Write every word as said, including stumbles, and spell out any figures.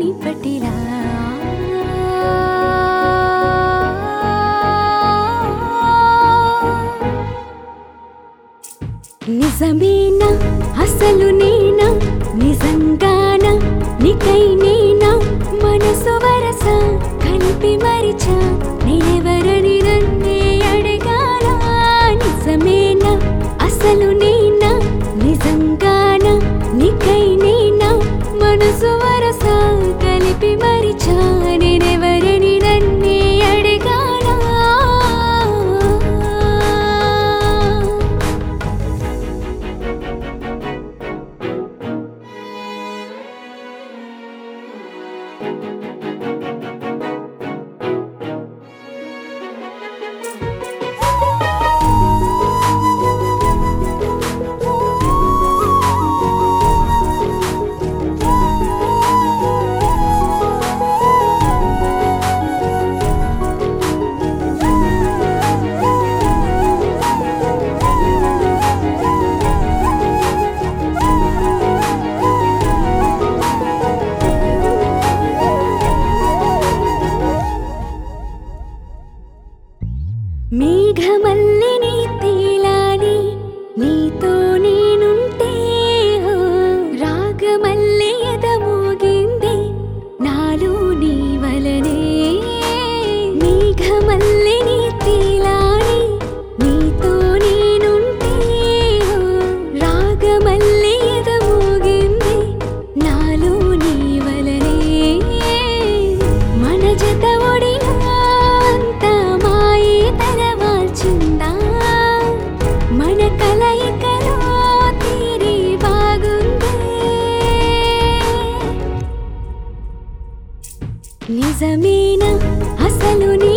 మునిపటిలా నిజమేనా అసలు నేనా నిజంగానా నీకై నేనా మనసు వరస కలిపి మరిచా నేనెవరని నన్నే అడగాల నిజమేనా అసలు నేనా నిజంగానా నీకై నేనా మనసు వరస కలిపి మరిచా నేనెవరని నన్నే అడగాల మేఘమల్లిని తేలాని నీతో నేనుంటే రాగమల్లి ఎదమోగింది నాలో నీ వలనే మేఘమల్లిని తేలాని నీతో నేనుంటే రాగమల్లి ఎదమోగింది నాలో నీ వలనే మన జత ఒడిలా మన కలయికలో తీరి బాగుంది నిజమేనా అసలు